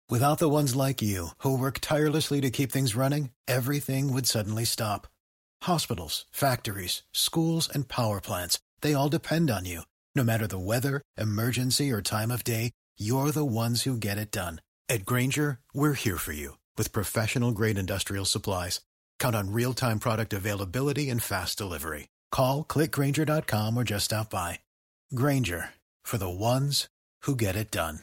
Without the ones like you, who work tirelessly to keep things running, everything would suddenly stop. Hospitals, factories, schools, and power plants, they all depend on you. No matter the weather, emergency, or time of day, you're the ones who get it done. At Grainger, we're here for you with professional-grade industrial supplies. Count on real-time product availability and fast delivery. Call, click Grainger.com, or just stop by. Grainger, for the ones who get it done.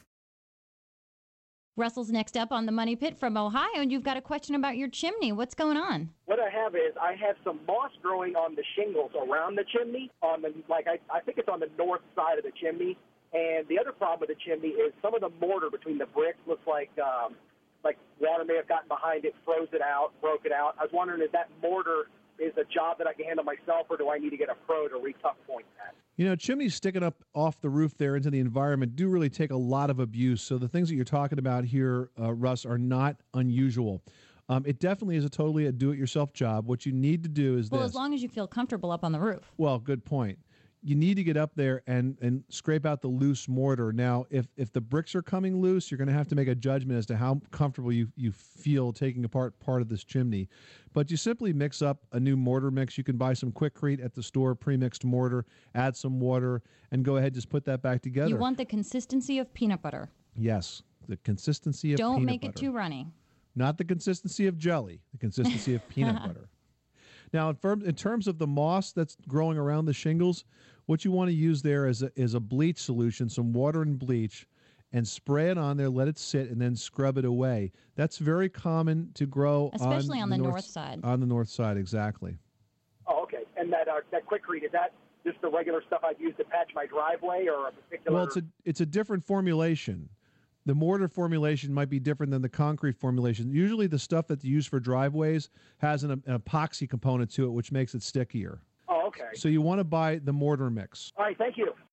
Russell's next up on the Money Pit from Ohio, and you've got a question about your chimney. What's going on? What I have is I have some moss growing on the shingles around the chimney, on the I think it's on the north side of the chimney. And the other problem with the chimney is some of the mortar between the bricks looks like water may have gotten behind it, froze it out, broke it out. I was wondering if that mortar is a job that I can handle myself, or do I need to get a pro to re-tuck point that? You know, chimneys sticking up off the roof there into the environment do really take a lot of abuse. So the things that you're talking about here, Russ, are not unusual. It definitely is totally a do-it-yourself job. What you need to do is this. Well, as long as you feel comfortable up on the roof. Well, good point. You need to get up there and scrape out the loose mortar. Now, if the bricks are coming loose, you're going to have to make a judgment as to how comfortable you feel taking apart part of this chimney. But you simply mix up a new mortar mix. You can buy some Quikrete at the store, pre-mixed mortar, add some water, and go ahead, just put that back together. You want the consistency of peanut butter. Yes, the consistency of peanut butter. Don't make it too runny. Not the consistency of jelly, the consistency of peanut butter. Now, in terms of the moss that's growing around the shingles, what you want to use there is a bleach solution, some water and bleach, and spray it on there, let it sit, and then scrub it away. That's very common to grow especially on the north side. On the north side, exactly. Oh, okay. And that Quikrete, is that just the regular stuff I'd use to patch my driveway, or a particular? Well, it's a different formulation. The mortar formulation might be different than the concrete formulation. Usually the stuff that's used for driveways has an epoxy component to it, which makes it stickier. Oh, okay. So you want to buy the mortar mix. All right, thank you.